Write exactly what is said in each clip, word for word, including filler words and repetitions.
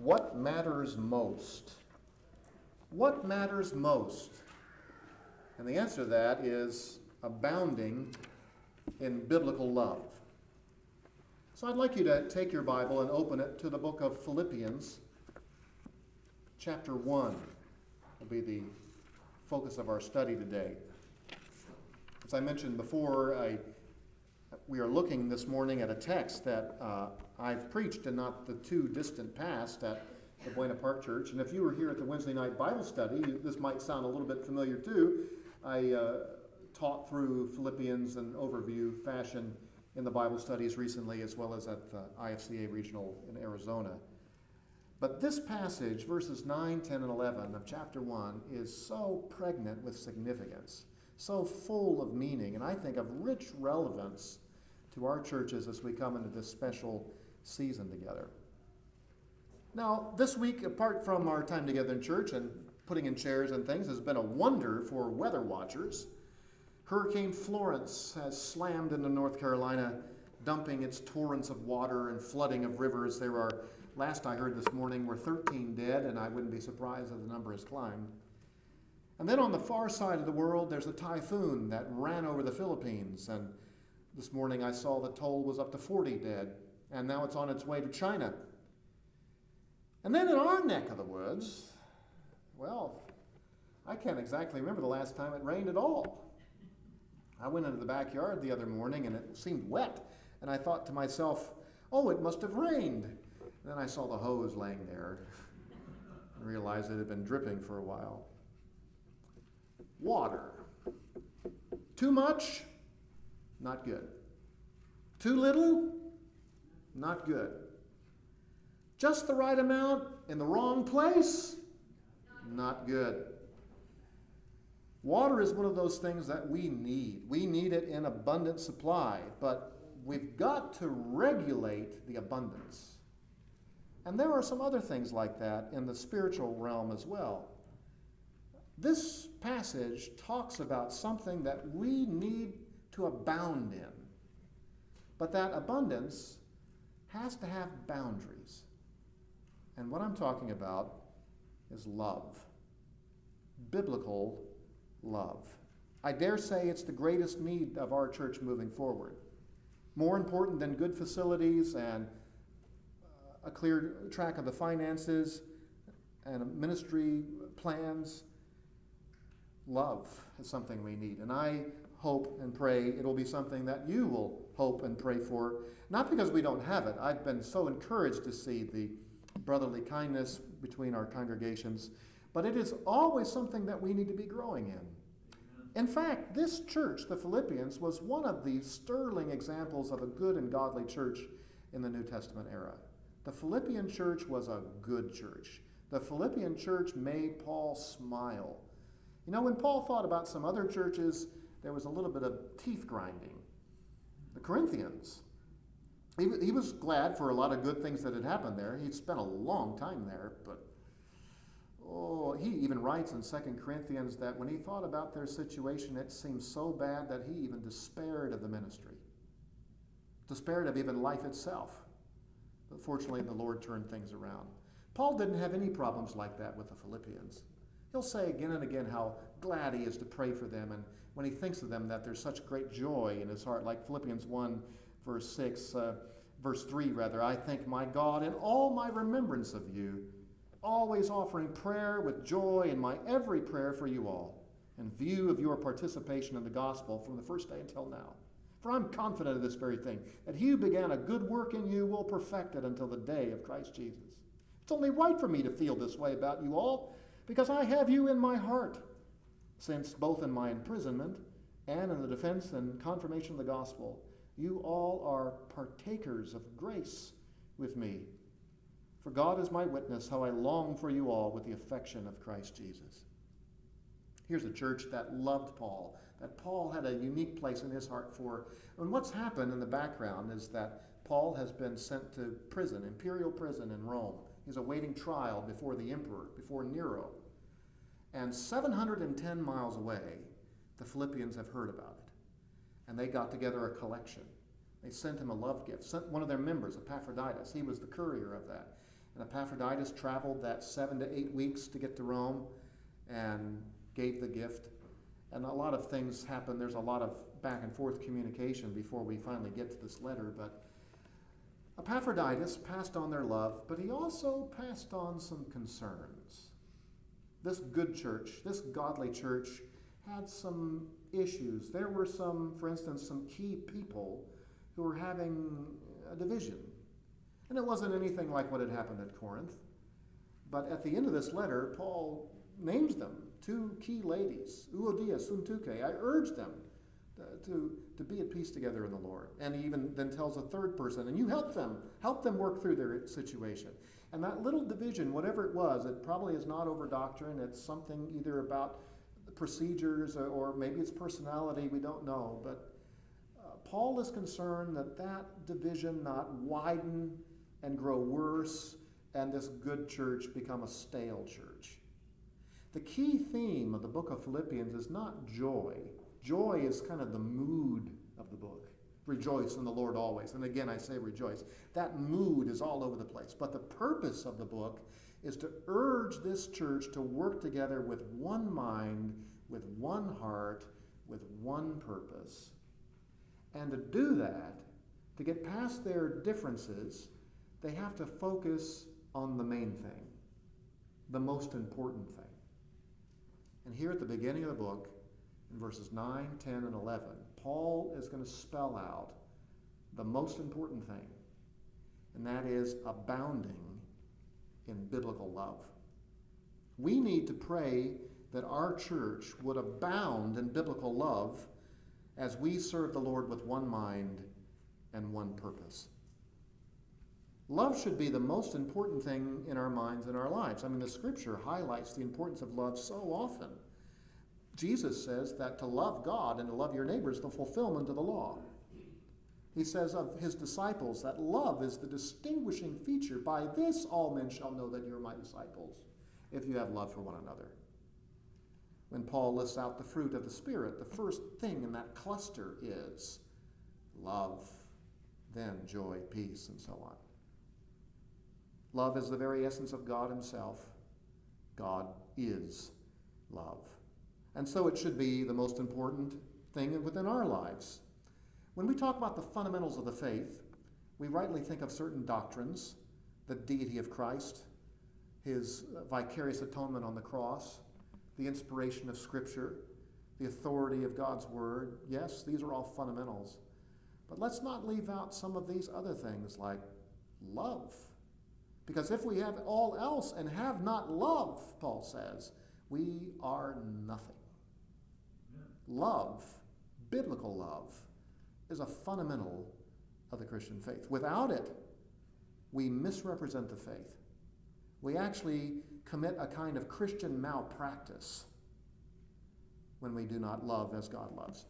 What matters most? What matters most? And the answer to that is abounding in biblical love. So I'd like you to take your Bible and open it to the book of Philippians, chapter one. Will be the focus of our study today. As I mentioned before, I, we are looking this morning at a text that uh, I've preached in not the too distant past at the Buena Park Church. And if you were here at the Wednesday night Bible study, this might sound a little bit familiar too. I uh, taught through Philippians in overview fashion in the Bible studies recently, as well as at the I F C A Regional in Arizona. But this passage, verses nine, ten, and eleven of chapter one, is so pregnant with significance, so full of meaning, and I think of rich relevance to our churches as we come into this special season together. Now, this week, apart from our time together in church and putting in chairs and things, has been a wonder for weather watchers. Hurricane Florence has slammed into North Carolina, dumping its torrents of water and flooding of rivers. There are, last I heard this morning, were thirteen dead, and I wouldn't be surprised if the number has climbed. And then on the far side of the world, there's a typhoon that ran over the Philippines, and this morning I saw the toll was up to forty dead, and now it's on its way to China. And then in our neck of the woods, well, I can't exactly remember the last time it rained at all. I went into the backyard the other morning and it seemed wet, and I thought to myself, oh, it must have rained. And then I saw the hose laying there and realized it had been dripping for a while. Water. Too much? Not good. Too little? Not good. Just the right amount in the wrong place? Not good. Water is one of those things that we need. We need it in abundant supply, but we've got to regulate the abundance. And there are some other things like that in the spiritual realm as well. This passage talks about something that we need to abound in. But that abundance has to have boundaries. And what I'm talking about is love. Biblical love. I dare say it's the greatest need of our church moving forward. More important than good facilities and a clear track of the finances and ministry plans, love is something we need. And I hope and pray it'll be something that you will hope and pray for. Not because we don't have it. I've been so encouraged to see the brotherly kindness between our congregations, but it is always something that we need to be growing in. In fact, this church, the Philippians, was one of the sterling examples of a good and godly church in the New Testament era. The Philippian church was a good church. The Philippian church made Paul smile. You know, when Paul thought about some other churches, there was a little bit of teeth grinding. The Corinthians, he, he was glad for a lot of good things that had happened there. He'd spent a long time there, but oh, he even writes in Second Corinthians that when he thought about their situation, it seemed so bad that he even despaired of the ministry, despaired of even life itself. But fortunately, the Lord turned things around. Paul didn't have any problems like that with the Philippians. He'll say again and again how glad he is to pray for them, and when he thinks of them that there's such great joy in his heart, like Philippians one, verse six, uh, verse three rather, I thank my God in all my remembrance of you, always offering prayer with joy in my every prayer for you all, in view of your participation in the gospel from the first day until now. For I'm confident of this very thing, that he who began a good work in you will perfect it until the day of Christ Jesus. It's only right for me to feel this way about you all, because I have you in my heart, since both in my imprisonment and in the defense and confirmation of the gospel, you all are partakers of grace with me. For God is my witness how I long for you all with the affection of Christ Jesus. Here's a church that loved Paul, that Paul had a unique place in his heart for. And what's happened in the background is that Paul has been sent to prison, imperial prison in Rome. He's awaiting trial before the emperor, before Nero. And seven hundred ten miles away, the Philippians have heard about it. And they got together a collection. They sent him a love gift, sent one of their members, Epaphroditus. He was the courier of that. And Epaphroditus traveled that seven to eight weeks to get to Rome and gave the gift. And a lot of things happen. There's a lot of back and forth communication before we finally get to this letter. But Epaphroditus passed on their love, but he also passed on some concerns. This good church, this godly church, had some issues. There were some, for instance, some key people who were having a division. And it wasn't anything like what had happened at Corinth. But at the end of this letter, Paul names them, two key ladies, Euodia, Syntyche. I urge them to, to be at peace together in the Lord. And he even then tells a third person, and you help them, help them work through their situation. And that little division, whatever it was, it probably is not over doctrine. It's something either about procedures or, or maybe it's personality, we don't know. But uh, Paul is concerned that that division not widen and grow worse and this good church become a stale church. The key theme of the book of Philippians is not joy. Joy is kind of the mood of the book. Rejoice in the Lord always. And again, I say rejoice. That mood is all over the place. But the purpose of the book is to urge this church to work together with one mind, with one heart, with one purpose. And to do that, to get past their differences, they have to focus on the main thing, the most important thing. And here at the beginning of the book, in verses nine, ten, and eleven, Paul is going to spell out the most important thing, and that is abounding in biblical love. We need to pray that our church would abound in biblical love as we serve the Lord with one mind and one purpose. Love should be the most important thing in our minds and our lives. I mean, the scripture highlights the importance of love so often. Jesus says that to love God and to love your neighbor is the fulfillment of the law. He says of his disciples that love is the distinguishing feature. By this all men shall know that you are my disciples, if you have love for one another. When Paul lists out the fruit of the Spirit, the first thing in that cluster is love, then joy, peace, and so on. Love is the very essence of God himself. God is love. And so it should be the most important thing within our lives. When we talk about the fundamentals of the faith, we rightly think of certain doctrines, the deity of Christ, his vicarious atonement on the cross, the inspiration of Scripture, the authority of God's Word. Yes, these are all fundamentals. But let's not leave out some of these other things like love. Because if we have all else and have not love, Paul says, we are nothing. Love, biblical love, is a fundamental of the Christian faith. Without it, we misrepresent the faith. We actually commit a kind of Christian malpractice when we do not love as God loves.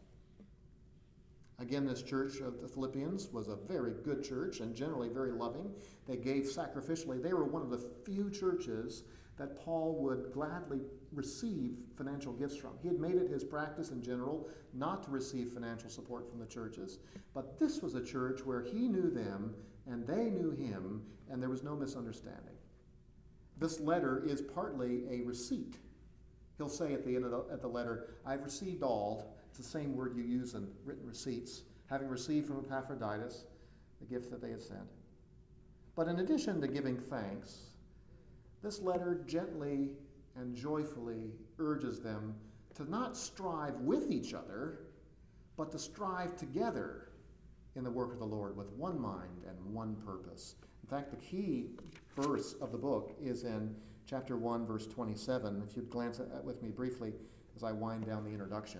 Again, this church of the Philippians was a very good church and generally very loving. They gave sacrificially. They were one of the few churches that Paul would gladly receive financial gifts from. He had made it his practice in general not to receive financial support from the churches, but this was a church where he knew them and they knew him, and there was no misunderstanding. This letter is partly a receipt. He'll say at the end of the, at the letter, I've received all. It's the same word you use in written receipts, having received from Epaphroditus the gift that they had sent. But in addition to giving thanks, this letter gently and joyfully urges them to not strive with each other, but to strive together in the work of the Lord with one mind and one purpose. In fact, the key verse of the book is in chapter one, verse twenty-seven. If you'd glance at it with me briefly as I wind down the introduction.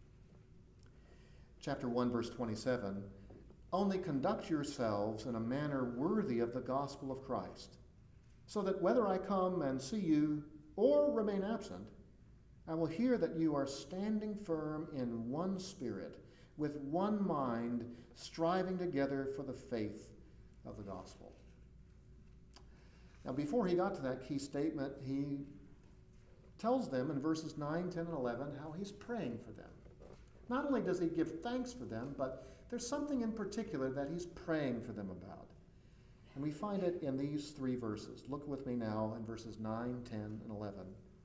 Chapter one, verse twenty-seven. Only conduct yourselves in a manner worthy of the gospel of Christ, so that whether I come and see you or remain absent, I will hear that you are standing firm in one spirit, with one mind, striving together for the faith of the gospel. Now, before he got to that key statement, he tells them in verses nine, ten, and eleven how he's praying for them. Not only does he give thanks for them, but there's something in particular that he's praying for them about. And we find it in these three verses. Look with me now in verses nine, ten, and eleven.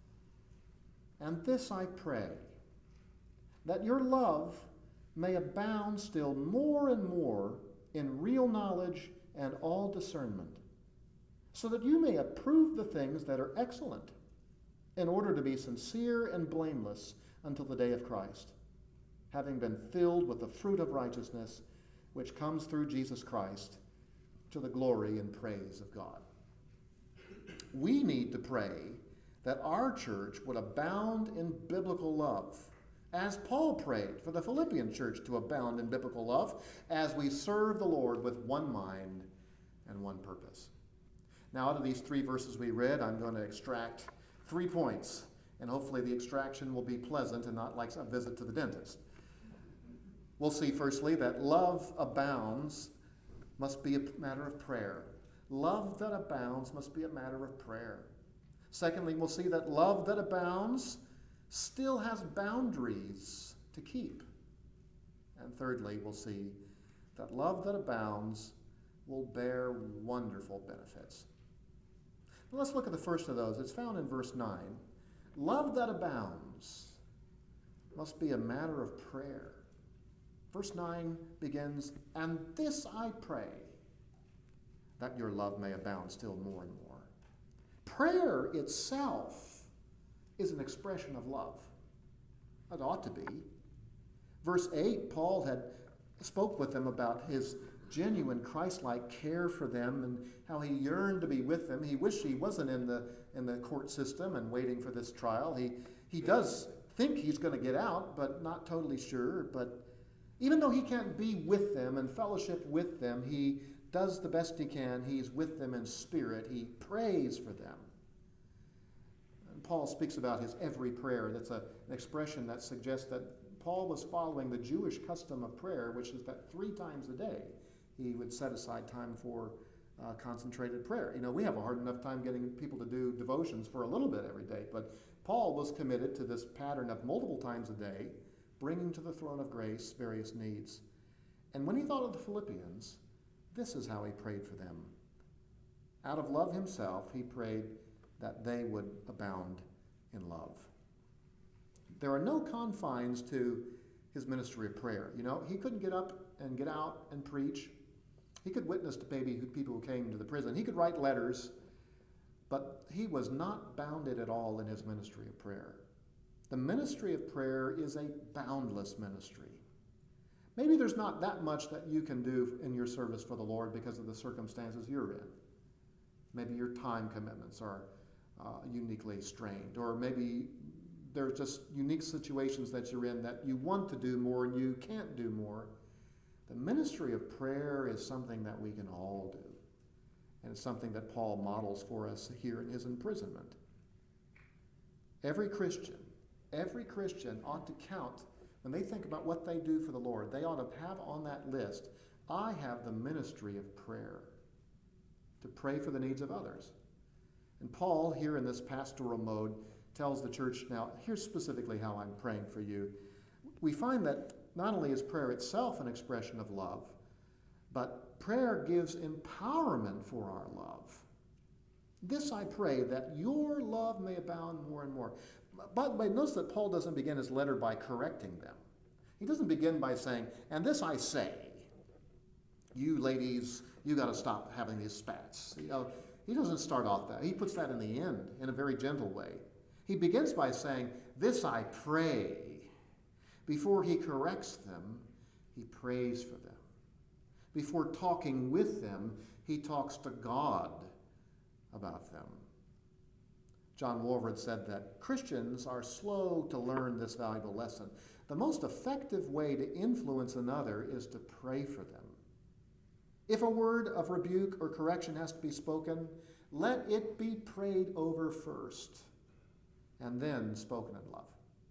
And this I pray, that your love may abound still more and more in real knowledge and all discernment, so that you may approve the things that are excellent, in order to be sincere and blameless until the day of Christ, having been filled with the fruit of righteousness, which comes through Jesus Christ, to the glory and praise of God. We need to pray that our church would abound in biblical love, as Paul prayed for the Philippian church to abound in biblical love, as we serve the Lord with one mind and one purpose. Now, out of these three verses we read, I'm going to extract three points, and hopefully the extraction will be pleasant and not like a visit to the dentist. We'll see, firstly, that love abounds must be a matter of prayer. Love that abounds must be a matter of prayer. Secondly, we'll see that love that abounds still has boundaries to keep. And thirdly, we'll see that love that abounds will bear wonderful benefits. Now let's look at the first of those. It's found in verse nine. Love that abounds must be a matter of prayer. Verse nine begins, and this I pray, that your love may abound still more and more. Prayer itself is an expression of love. It ought to be. Verse eight, Paul had spoke with them about his genuine Christ-like care for them and how he yearned to be with them. He wished he wasn't in the in the court system and waiting for this trial. He he does think he's going to get out, but not totally sure. But even though he can't be with them and fellowship with them, he does the best he can. He's with them in spirit. He prays for them. And Paul speaks about his every prayer. That's a, an expression that suggests that Paul was following the Jewish custom of prayer, which is that three times a day he would set aside time for uh, concentrated prayer. You know, we have a hard enough time getting people to do devotions for a little bit every day, but Paul was committed to this pattern of multiple times a day, bringing to the throne of grace various needs. And when he thought of the Philippians, this is how he prayed for them. Out of love himself, he prayed that they would abound in love. There are no confines to his ministry of prayer. You know, he couldn't get up and get out and preach. He could witness to maybe people who came to the prison. He could write letters, but he was not bounded at all in his ministry of prayer. The ministry of prayer is a boundless ministry. Maybe there's not that much that you can do in your service for the Lord because of the circumstances you're in. Maybe your time commitments are uh, uniquely strained, or maybe there's just unique situations that you're in that you want to do more and you can't do more. The ministry of prayer is something that we can all do, and it's something that Paul models for us here in his imprisonment. Every Christian, every Christian ought to count, when they think about what they do for the Lord, they ought to have on that list, I have the ministry of prayer, to pray for the needs of others. And Paul, here in this pastoral mode, tells the church, now, here's specifically how I'm praying for you. We find that not only is prayer itself an expression of love, but prayer gives empowerment for our love. This I pray, that your love may abound more and more. By the way, notice that Paul doesn't begin his letter by correcting them. He doesn't begin by saying, and this I say, you ladies, you got to stop having these spats. You know, he doesn't start off that. He puts that in the end in a very gentle way. He begins by saying, this I pray. Before he corrects them, he prays for them. Before talking with them, he talks to God about them. John Walvoord said that Christians are slow to learn this valuable lesson. The most effective way to influence another is to pray for them. If a word of rebuke or correction has to be spoken, let it be prayed over first and then spoken in love.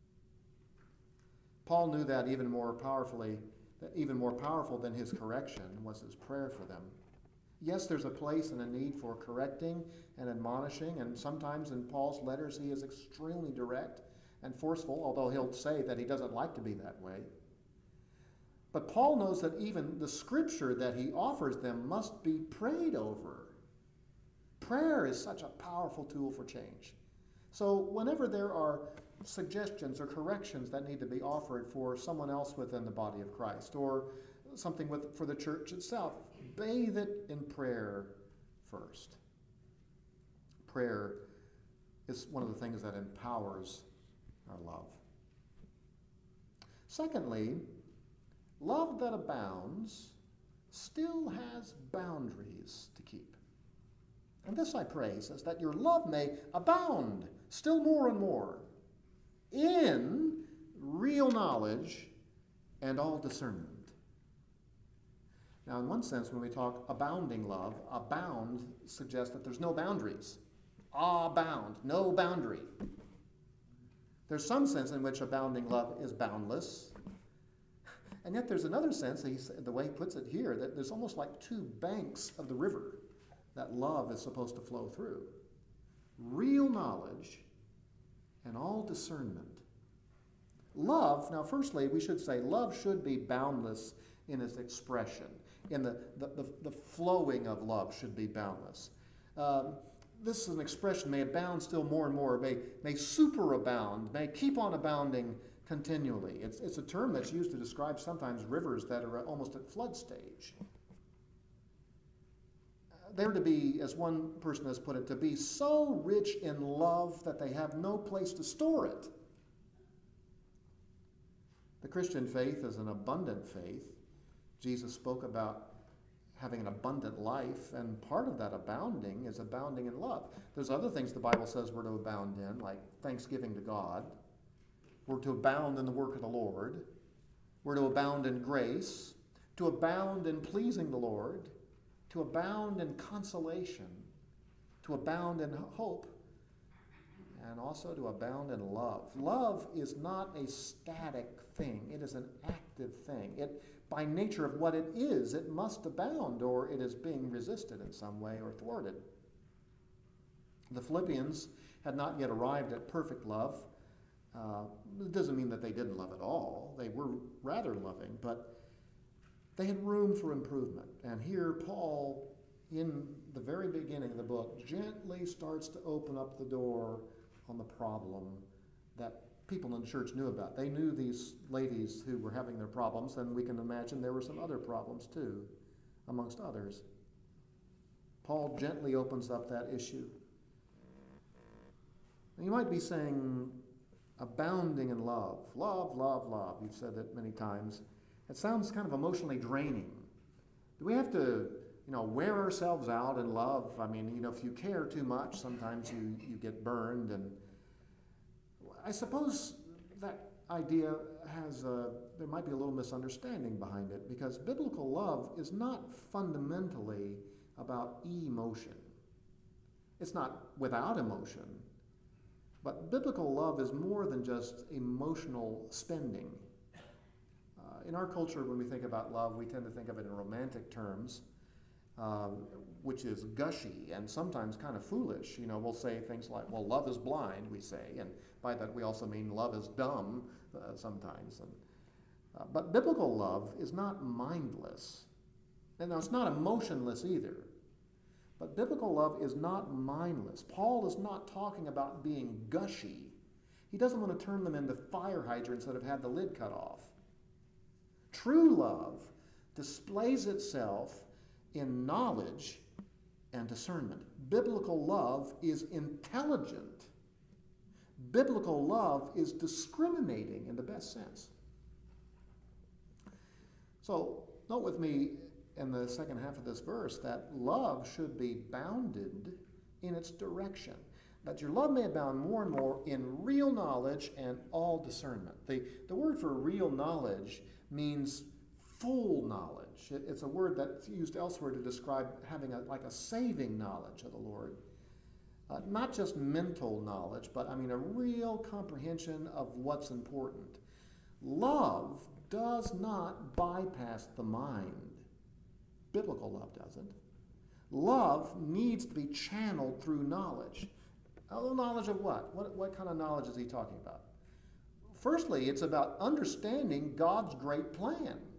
Paul knew that even more powerfully, that even more powerful than his correction was his prayer for them. Yes, there's a place and a need for correcting and admonishing, and sometimes in Paul's letters he is extremely direct and forceful, although he'll say that he doesn't like to be that way. But Paul knows that even the scripture that he offers them must be prayed over. Prayer is such a powerful tool for change. So whenever there are suggestions or corrections that need to be offered for someone else within the body of Christ, or something with, for the church itself, bathe it in prayer first. Prayer is one of the things that empowers our love. Secondly, love that abounds still has boundaries to keep. And this I pray says that your love may abound still more and more in real knowledge and all discernment. Now, in one sense, when we talk abounding love, abound suggests that there's no boundaries. Abound, no boundary. There's some sense in which abounding love is boundless. And yet there's another sense, the way he puts it here, that there's almost like two banks of the river that love is supposed to flow through. Real knowledge and all discernment. Love, now firstly, we should say love should be boundless in its expression. In the, the, the, the flowing of love should be boundless. Um, this is an expression, may abound still more and more, may, may superabound, may keep on abounding continually. It's, it's a term that's used to describe sometimes rivers that are almost at flood stage. They're to be, as one person has put it, to be so rich in love that they have no place to store it. The Christian faith is an abundant faith. Jesus spoke about having an abundant life, and part of that abounding is abounding in love. There's other things the Bible says we're to abound in, like thanksgiving to God. We're to abound in the work of the Lord. We're to abound in grace, to abound in pleasing the Lord, to abound in consolation, to abound in hope, and also to abound in love. Love is not a static thing. It is an active thing. It, by nature of what it is, it must abound, or it is being resisted in some way or thwarted. The Philippians had not yet arrived at perfect love. Uh, it doesn't mean that they didn't love at all. They were rather loving, but they had room for improvement. And here Paul, in the very beginning of the book, gently starts to open up the door on the problem that people in the church knew about. They knew these ladies who were having their problems, and we can imagine there were some other problems too, amongst others. Paul gently opens up that issue. And you might be saying, abounding in love. Love, love, love. You've said that many times. It sounds kind of emotionally draining. Do we have to, you know, wear ourselves out in love? I mean, you know, if you care too much, sometimes you, you get burned. And I suppose that idea has a, there might be a little misunderstanding behind it, because biblical love is not fundamentally about emotion. It's not without emotion. But biblical love is more than just emotional spending. Uh, in our culture, when we think about love, we tend to think of it in romantic terms, uh, which is gushy and sometimes kind of foolish. You know, we'll say things like, well, love is blind, we say, and by that we also mean love is dumb uh, sometimes. And, uh, but biblical love is not mindless. And now it's not emotionless either. But biblical love is not mindless. Paul is not talking about being gushy. He doesn't want to turn them into fire hydrants that have had the lid cut off. True love displays itself in knowledge and discernment. Biblical love is intelligent. Biblical love is discriminating in the best sense. So, note with me in the second half of this verse that love should be bounded in its direction, that your love may abound more and more in real knowledge and all discernment. The, the word for real knowledge means full knowledge. It, it's a word that's used elsewhere to describe having a, like a saving knowledge of the Lord. Uh, not just mental knowledge, but I mean a real comprehension of what's important. Love does not bypass the mind. Biblical love doesn't. Love needs to be channeled through knowledge. Oh, knowledge of what? What, what kind of knowledge is he talking about? Firstly, it's about understanding God's great plan.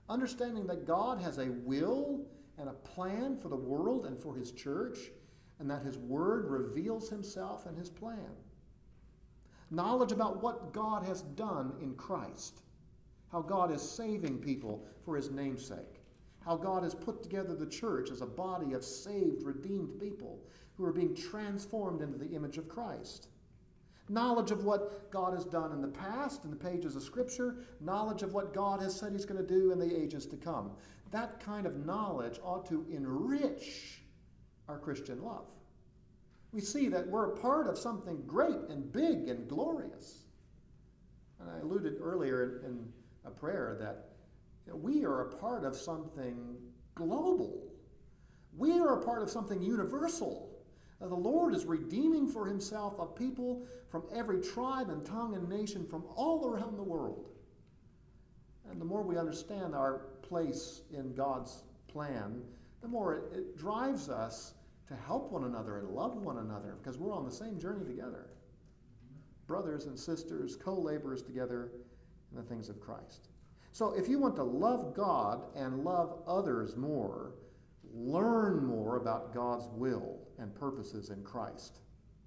Understanding that God has a will and a plan for the world and for his church, and that his word reveals himself and his plan. Knowledge about what God has done in Christ, how God is saving people for his name's sake, how God has put together the church as a body of saved, redeemed people who are being transformed into the image of Christ. Knowledge of what God has done in the past, in the pages of Scripture, knowledge of what God has said he's going to do in the ages to come. That kind of knowledge ought to enrich our Christian love. We see that we're a part of something great and big and glorious. And I alluded earlier in a prayer that you know, we are a part of something global. We are a part of something universal. Uh, the Lord is redeeming for himself a people from every tribe and tongue and nation from all around the world. And the more we understand our place in God's plan, the more it, it drives us to help one another and love one another, because we're on the same journey together. Brothers and sisters, co-laborers together in the things of Christ. So if you want to love God and love others more, learn more about God's will and purposes in Christ.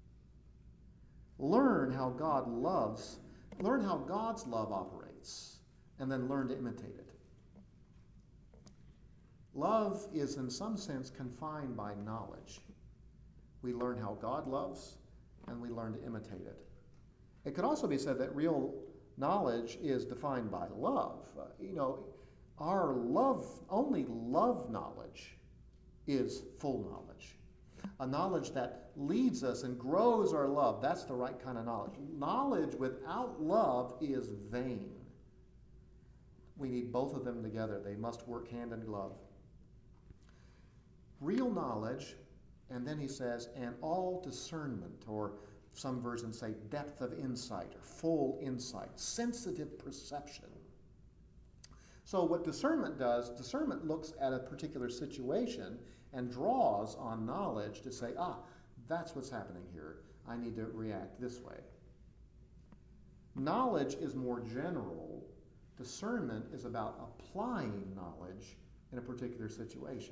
Learn how God loves, learn how God's love operates, and then learn to imitate it. Love is in some sense confined by knowledge. We learn how God loves, and we learn to imitate it. It could also be said that real knowledge is defined by love. Uh, you know, our love, only love knowledge is full knowledge. A knowledge that leads us and grows our love. That's the right kind of knowledge. Knowledge without love is vain. We need both of them together. They must work hand in glove. Real knowledge, and then he says, and all discernment, or some versions say depth of insight, or full insight, sensitive perception. So what discernment does, discernment looks at a particular situation and draws on knowledge to say, ah, that's what's happening here. I need to react this way. Knowledge is more general. Discernment is about applying knowledge in a particular situation.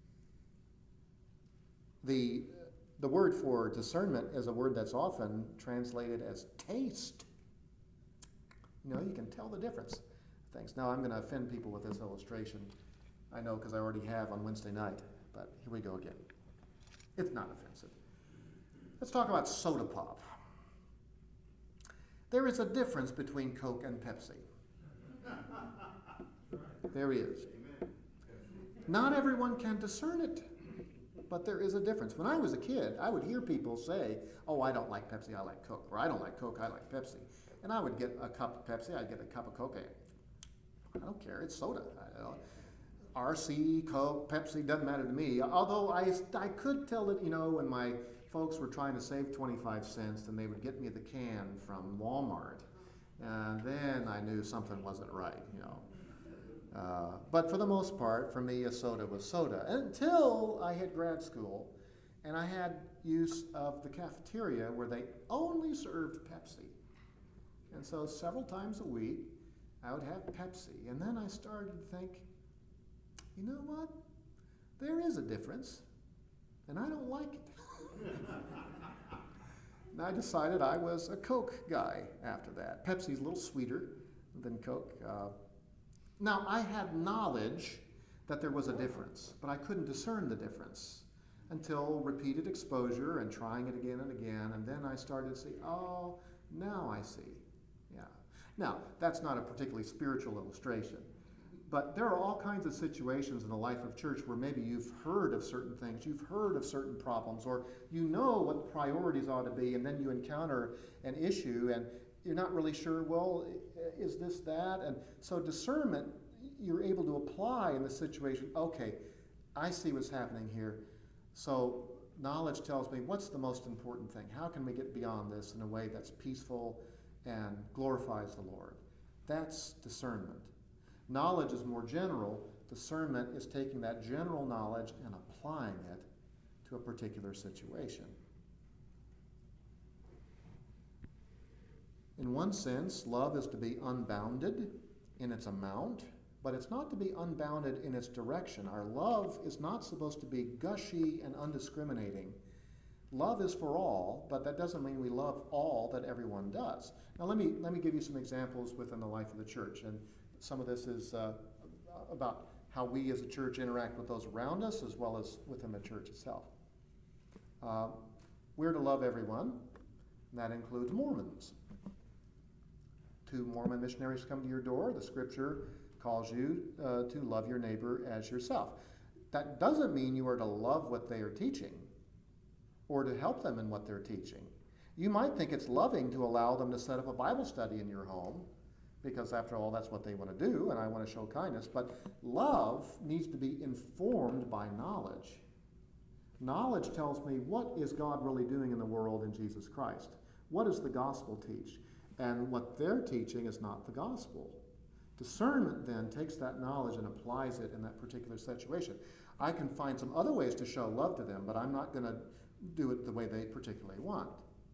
The, the word for discernment is a word that's often translated as taste. You know, you can tell the difference. Thanks. Now I'm going to offend people with this illustration. I know because I already have on Wednesday night, but here we go again. It's not offensive. Let's talk about soda pop. There is a difference between Coke and Pepsi. There is. Not everyone can discern it, but there is a difference. When I was a kid, I would hear people say, oh, I don't like Pepsi, I like Coke. Or I don't like Coke, I like Pepsi. And I would get a cup of Pepsi, I'd get a cup of Coke. I don't care, it's soda. I don't, R C, Coke, Pepsi, doesn't matter to me. Although I, I could tell that, you know, when my folks were trying to save twenty-five cents, then they would get me the can from Walmart. And then I knew something wasn't right, you know. Uh, but for the most part, for me, a soda was soda. Until I hit grad school, and I had use of the cafeteria where they only served Pepsi. And so several times a week, I would have Pepsi. And then I started to think, you know what? There is a difference, and I don't like it. And I decided I was a Coke guy after that. Pepsi's a little sweeter than Coke. Uh, now, I had knowledge that there was a difference, but I couldn't discern the difference until repeated exposure and trying it again and again, and then I started to see, oh, now I see. Yeah. Now, that's not a particularly spiritual illustration, but there are all kinds of situations in the life of church where maybe you've heard of certain things, you've heard of certain problems, or you know what the priorities ought to be, and then you encounter an issue, and you're not really sure, well, is this that? And so discernment, you're able to apply in the situation, okay, I see what's happening here. So knowledge tells me what's the most important thing? How can we get beyond this in a way that's peaceful and glorifies the Lord? That's discernment. Knowledge is more general. Discernment is taking that general knowledge and applying it to a particular situation. In one sense, love is to be unbounded in its amount but it's not to be unbounded in its direction. Our love is not supposed to be gushy and undiscriminating. Love is for all, but that doesn't mean we love all that everyone does. Now let me let me give you some examples within the life of the church, and some of this is uh, about how we as a church interact with those around us as well as within the church itself. Uh, we're to love everyone, and that includes Mormons. Two Mormon missionaries come to your door. The scripture calls you uh, to love your neighbor as yourself. That doesn't mean you are to love what they are teaching or to help them in what they're teaching. You might think it's loving to allow them to set up a Bible study in your home, because after all, that's what they want to do, and I want to show kindness. But love needs to be informed by knowledge. Knowledge tells me, what is God really doing in the world in Jesus Christ? What does the gospel teach? And what they're teaching is not the gospel. Discernment then takes that knowledge and applies it in that particular situation. I can find some other ways to show love to them, but I'm not going to do it the way they particularly want.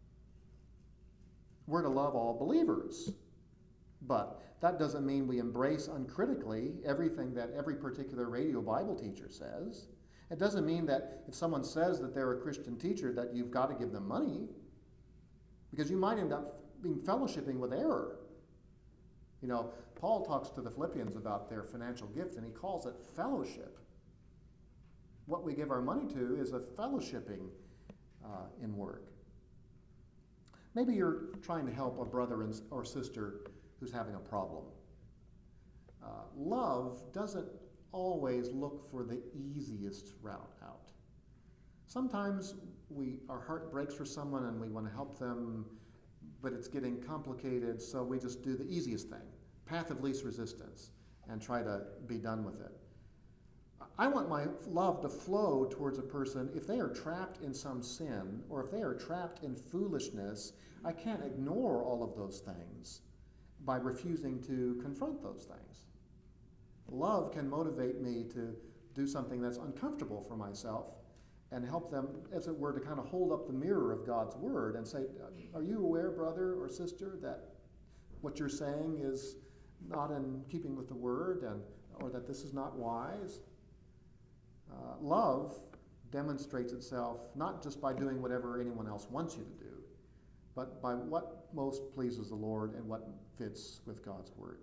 We're to love all believers, but that doesn't mean we embrace uncritically everything that every particular radio Bible teacher says. It doesn't mean that if someone says that they're a Christian teacher that you've got to give them money, because you might end up being fellowshipping with error. You know, Paul talks to the Philippians about their financial gift, and he calls it fellowship. What we give our money to is a fellowshipping uh, in work. Maybe you're trying to help a brother and, or sister who's having a problem. Uh, love doesn't always look for the easiest route out. Sometimes we our heart breaks for someone and we want to help them, but it's getting complicated, so we just do the easiest thing, path of least resistance, and try to be done with it. I want my love to flow towards a person if they are trapped in some sin, or if they are trapped in foolishness. I can't ignore all of those things by refusing to confront those things. Love can motivate me to do something that's uncomfortable for myself and help them, as it were, to kind of hold up the mirror of God's word and say, are you aware, brother or sister, that what you're saying is not in keeping with the word, and or that this is not wise? Uh, love demonstrates itself not just by doing whatever anyone else wants you to do, but by what most pleases the Lord and what fits with God's word.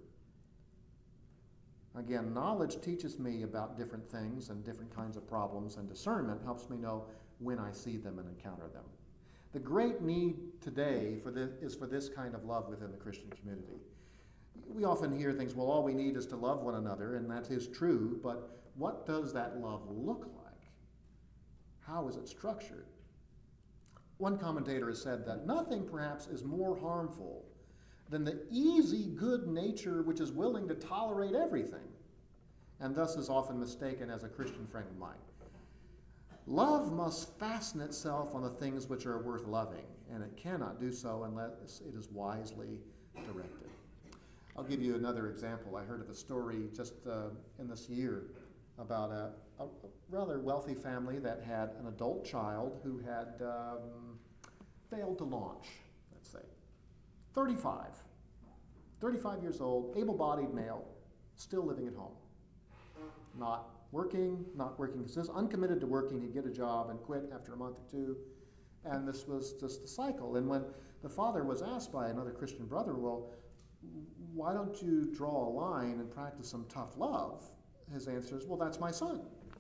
Again, knowledge teaches me about different things and different kinds of problems, and discernment helps me know when I see them and encounter them. The great need today for this is for this kind of love within the Christian community. We often hear things, well, all we need is to love one another, and that is true, but what does that love look like? How is it structured? One commentator has said that nothing perhaps is more harmful than the easy good nature which is willing to tolerate everything, and thus is often mistaken as a Christian friend of mine. Love must fasten itself on the things which are worth loving, and it cannot do so unless it is wisely directed. I'll give you another example. I heard of a story just uh, in this year about a, a rather wealthy family that had an adult child who had um, failed to launch, let's say. thirty-five. thirty-five years old, able-bodied male, still living at home. Not working, not working consistently, uncommitted to working. He'd get a job and quit after a month or two. And this was just the cycle. And when the father was asked by another Christian brother, well, why don't you draw a line and practice some tough love? His answer is, well, that's my son.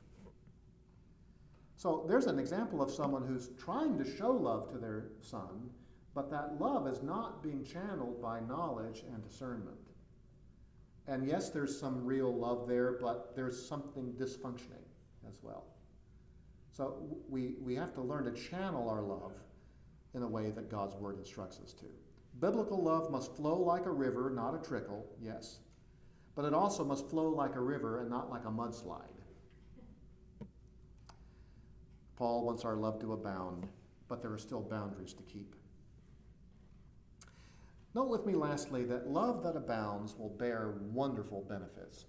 So there's an example of someone who's trying to show love to their son, but that love is not being channeled by knowledge and discernment. And yes, there's some real love there, but there's something dysfunctioning as well. So we, we have to learn to channel our love in a way that God's word instructs us to. Biblical love must flow like a river, not a trickle, yes. But it also must flow like a river and not like a mudslide. Paul wants our love to abound, but there are still boundaries to keep. Note with me lastly that love that abounds will bear wonderful benefits.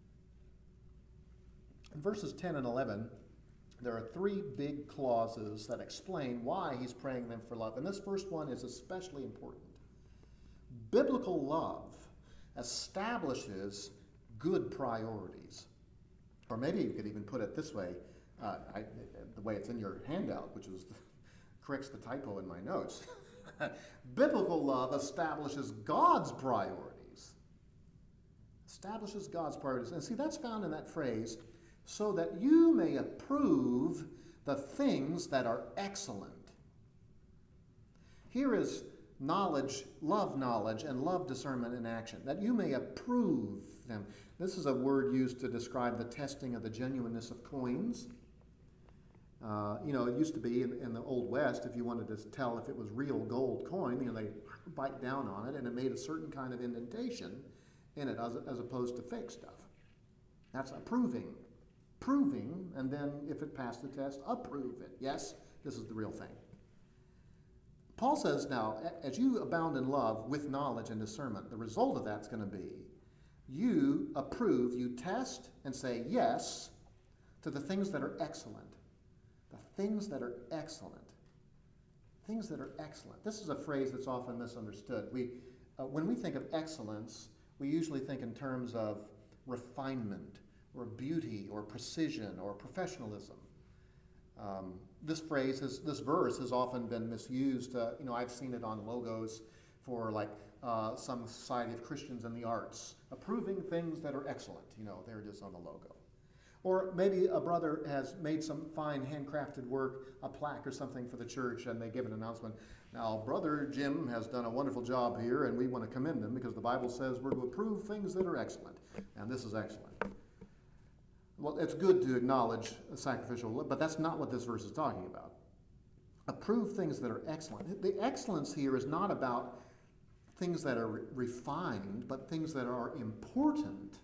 In verses ten and eleven, there are three big clauses that explain why he's praying them for love. And this first one is especially important. Biblical love establishes good priorities. Or maybe you could even put it this way, uh, I, the way it's in your handout, which was the, corrects the typo in my notes. Biblical love establishes God's priorities. Establishes God's priorities. And see, that's found in that phrase, so that you may approve the things that are excellent. Here is knowledge, love knowledge, and love discernment in action, that you may approve them. This is a word used to describe the testing of the genuineness of coins. Uh, you know, it used to be in, in the Old West, if you wanted to tell if it was real gold coin, you know, they bite down on it and it made a certain kind of indentation in it as, as opposed to fake stuff. That's approving. Proving, and then if it passed the test, approve it. Yes, this is the real thing. Paul says now, as you abound in love with knowledge and discernment, the result of that's going to be you approve, you test and say yes to the things that are excellent. The things that are excellent. Things that are excellent. This is a phrase that's often misunderstood. We, uh, when we think of excellence, we usually think in terms of refinement or beauty or precision or professionalism. Um, this phrase, has, this verse has often been misused. Uh, you know, I've seen it on logos for like uh, some Society of Christians in the Arts, approving things that are excellent. You know, there it is on the logo. Or maybe a brother has made some fine handcrafted work, a plaque or something for the church, and they give an announcement. Now, Brother Jim has done a wonderful job here, and we want to commend him because the Bible says we're to approve things that are excellent, and this is excellent. Well, it's good to acknowledge a sacrificial, but that's not what this verse is talking about. Approve things that are excellent. The excellence here is not about things that are re- refined, but things that are important.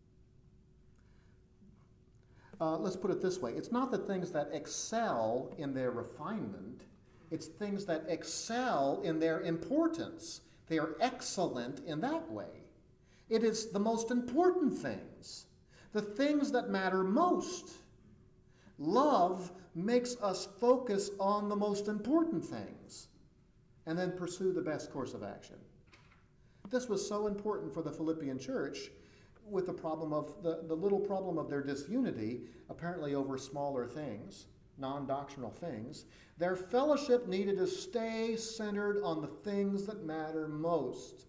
Uh, let's put it this way. It's not the things that excel in their refinement. It's things that excel in their importance. They are excellent in that way. It is the most important things. The things that matter most. Love makes us focus on the most important things and then pursue the best course of action. This was so important for the Philippian church with the problem of the, the little problem of their disunity, apparently over smaller things, non-doctrinal things. Their fellowship needed to stay centered on the things that matter most.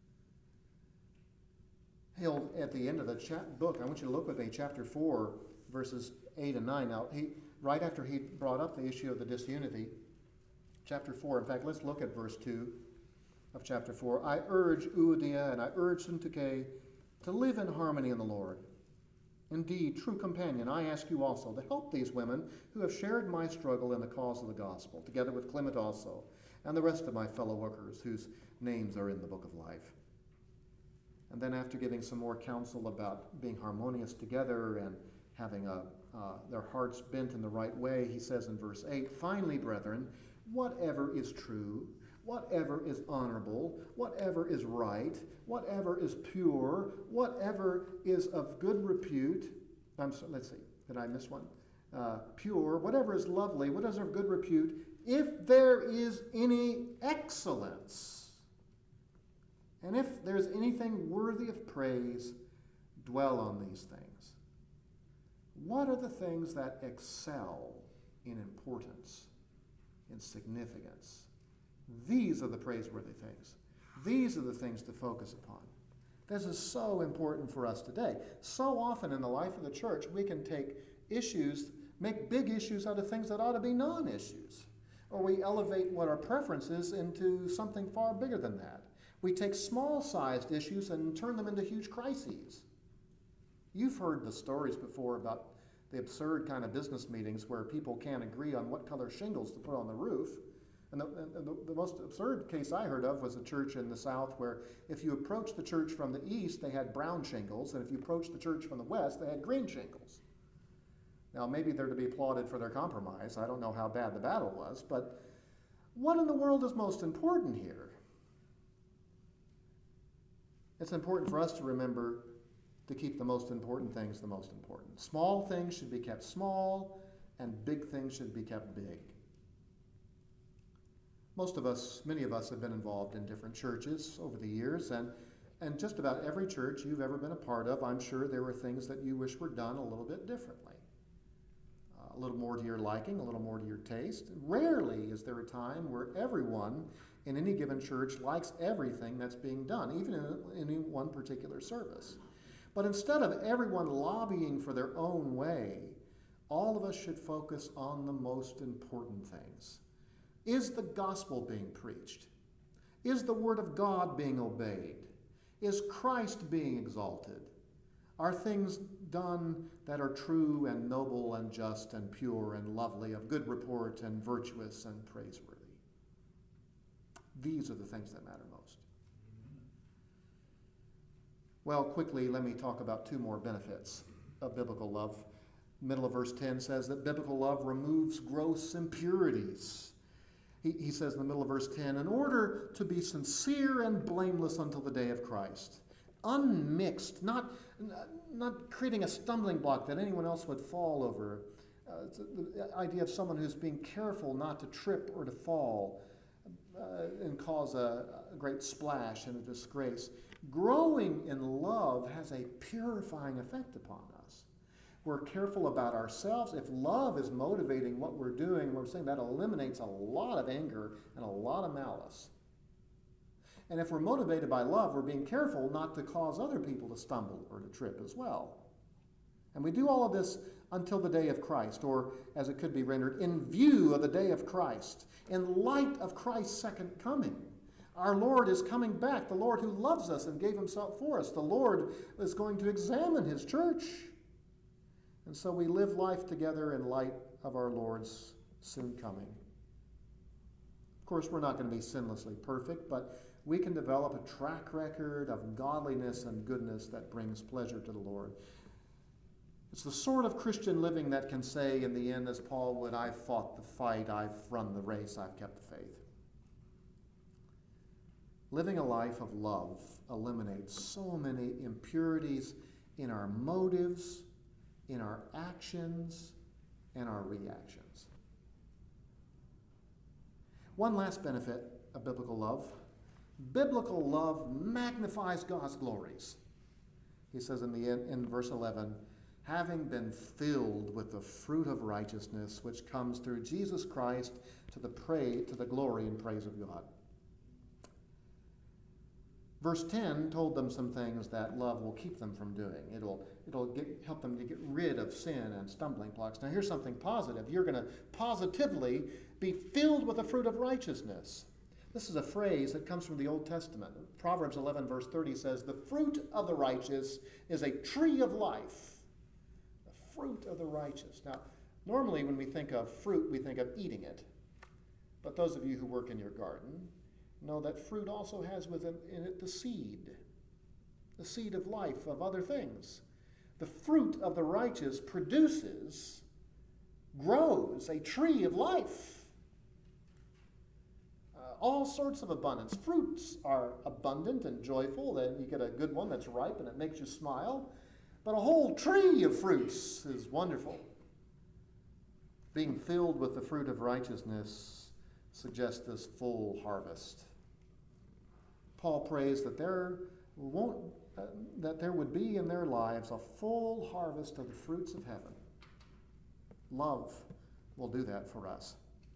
He'll, at the end of the cha- book, I want you to look with me, chapter four, verses eight and nine. Now, he, right after he brought up the issue of the disunity, chapter four, in fact, let's look at verse two of chapter four. I urge Euodia and I urge Syntyche to live in harmony in the Lord. Indeed, true companion, I ask you also to help these women who have shared my struggle in the cause of the gospel, together with Clement also, and the rest of my fellow workers whose names are in the book of life. And then after giving some more counsel about being harmonious together and having a, uh, their hearts bent in the right way, he says in verse eight, finally, brethren, whatever is true, whatever is honorable, whatever is right, whatever is pure, whatever is of good repute, I'm sorry, let's see, did I miss one? Uh, pure, whatever is lovely, whatever is of good repute, if there is any excellence, and if there's anything worthy of praise, dwell on these things. What are the things that excel in importance, in significance? These are the praiseworthy things. These are the things to focus upon. This is so important for us today. So often in the life of the church, we can take issues, make big issues out of things that ought to be non-issues. Or we elevate what our preference is into something far bigger than that. We take small-sized issues and turn them into huge crises. You've heard the stories before about the absurd kind of business meetings where people can't agree on what color shingles to put on the roof. And the, and the, the most absurd case I heard of was a church in the South where if you approached the church from the east, they had brown shingles, and if you approached the church from the west, they had green shingles. Now, maybe they're to be applauded for their compromise. I don't know how bad the battle was, but what in the world is most important here? It's important for us to remember to keep the most important things the most important. Small things should be kept small, and big things should be kept big. Most of us, many of us have been involved in different churches over the years, and And just about every church you've ever been a part of, I'm sure there were things that you wish were done a little bit differently. Uh, a little more to your liking, a little more to your taste. Rarely is there a time where everyone in any given church likes everything that's being done, even in any one particular service. But instead of everyone lobbying for their own way, all of us should focus on the most important things. Is the gospel being preached? Is the word of God being obeyed? Is Christ being exalted? Are things done that are true and noble and just and pure and lovely, of good report and virtuous and praiseworthy? These are the things that matter most. Well, quickly, let me talk about two more benefits of biblical love. Middle of verse ten says that biblical love removes gross impurities. He, he says in the middle of verse ten, in order to be sincere and blameless until the day of Christ, unmixed, not, not creating a stumbling block that anyone else would fall over. Uh, the idea of someone who's being careful not to trip or to fall uh, and cause a, a great splash and a disgrace. Growing in love has a purifying effect upon us. We're careful about ourselves. If love is motivating what we're doing, we're saying that eliminates a lot of anger and a lot of malice. And if we're motivated by love, we're being careful not to cause other people to stumble or to trip as well. And we do all of this until the day of Christ, or as it could be rendered, in view of the day of Christ, in light of Christ's second coming. Our Lord is coming back, the Lord who loves us and gave himself for us. The Lord is going to examine his church. And so we live life together in light of our Lord's soon coming. Of course, we're not going to be sinlessly perfect, but we can develop a track record of godliness and goodness that brings pleasure to the Lord. It's the sort of Christian living that can say in the end, as Paul would, I've fought the fight, I've run the race, I've kept the faith. Living a life of love eliminates so many impurities in our motives, in our actions, and our reactions. One last benefit of biblical love. Biblical love magnifies God's glories. He says in the end, in verse eleven, having been filled with the fruit of righteousness which comes through Jesus Christ to the pray to the glory and praise of God. Verse ten told them some things that love will keep them from doing. It'll, it'll get, help them to get rid of sin and stumbling blocks. Now here's something positive. You're going to positively be filled with the fruit of righteousness. This is a phrase that comes from the Old Testament. Proverbs eleven verse thirty says, the fruit of the righteous is a tree of life. The fruit of the righteous. Now, normally when we think of fruit, we think of eating it. But those of you who work in your garden know that fruit also has within it the seed, the seed of life, of other things. The fruit of the righteous produces, grows a tree of life. Uh, all sorts of abundance. Fruits are abundant and joyful. Then you get a good one that's ripe and it makes you smile. But a whole tree of fruits is wonderful. Being filled with the fruit of righteousness suggests this full harvest. Paul prays that there won't, uh, that there would be in their lives a full harvest of the fruits of heaven. Love will do that for us.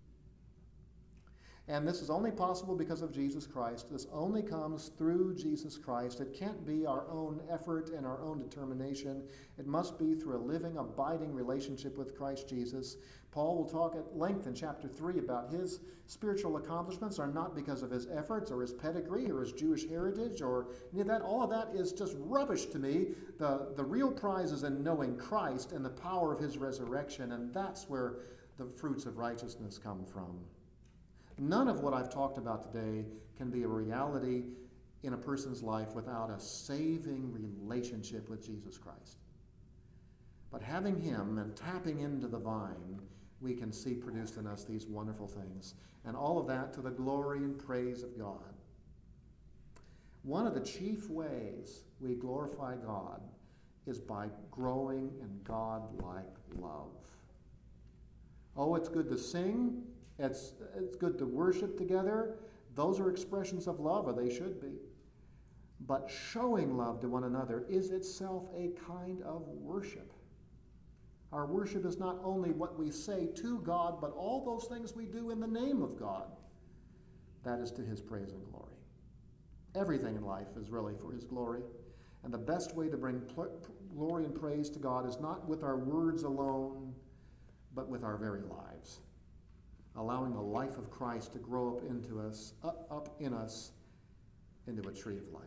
And this is only possible because of Jesus Christ. This only comes through Jesus Christ. It can't be our own effort and our own determination. It must be through a living, abiding relationship with Christ Jesus. Paul will talk at length in chapter three about his spiritual accomplishments are not because of his efforts or his pedigree or his Jewish heritage or any of that. All of that is just rubbish to me. The, the real prize is in knowing Christ and the power of his resurrection, and that's where the fruits of righteousness come from. None of what I've talked about today can be a reality in a person's life without a saving relationship with Jesus Christ. But having him and tapping into the vine, we can see produced in us these wonderful things. And all of that to the glory and praise of God. One of the chief ways we glorify God is by growing in God-like love. Oh, it's good to sing. It's, it's good to worship together. Those are expressions of love, or they should be. But showing love to one another is itself a kind of worship. Our worship is not only what we say to God, but all those things we do in the name of God. That is to his praise and glory. Everything in life is really for his glory. And the best way to bring pl- glory and praise to God is not with our words alone, but with our very lives. Allowing the life of Christ to grow up into us, up, up in us, into a tree of life.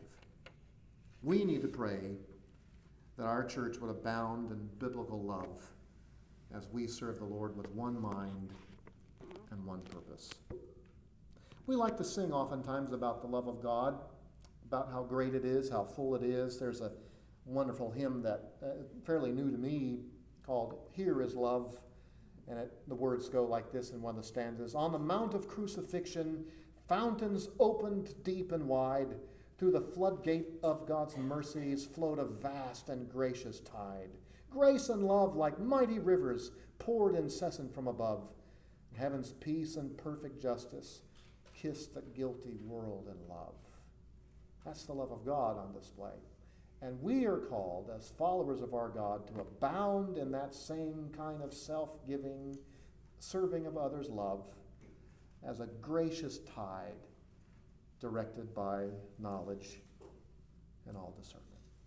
We need to pray that our church would abound in biblical love as we serve the Lord with one mind and one purpose. We like to sing oftentimes about the love of God, about how great it is, how full it is. There's a wonderful hymn that uh, fairly new to me called Here is Love, and it, the words go like this in one of the stanzas. On the mount of crucifixion, fountains opened deep and wide. Through the floodgate of God's mercies flowed a vast and gracious tide. Grace and love, like mighty rivers, poured incessant from above. Heaven's peace and perfect justice kissed the guilty world in love. That's the love of God on display. And we are called, as followers of our God, to abound in that same kind of self-giving, serving of others' love as a gracious tide directed by knowledge and all discernment.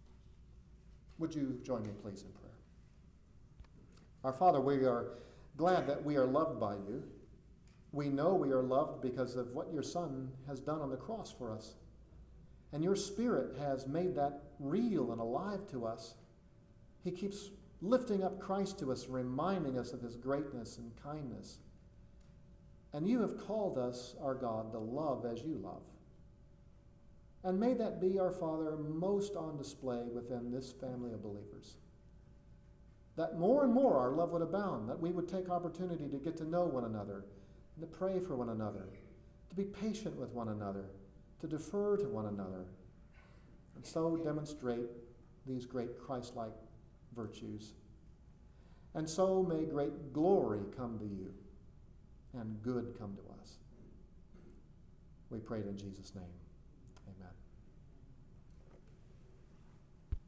Would you join me, please, in prayer? Our Father, we are glad that we are loved by you. We know we are loved because of what your Son has done on the cross for us. And your Spirit has made that real and alive to us. He keeps lifting up Christ to us, reminding us of his greatness and kindness. And you have called us, our God, to love as you love. And may that be, our Father, most on display within this family of believers. That more and more our love would abound, that we would take opportunity to get to know one another, and to pray for one another, to be patient with one another, to defer to one another, and so demonstrate these great Christ-like virtues. And so may great glory come to you, and good come to us. We pray it in Jesus' name. Amen.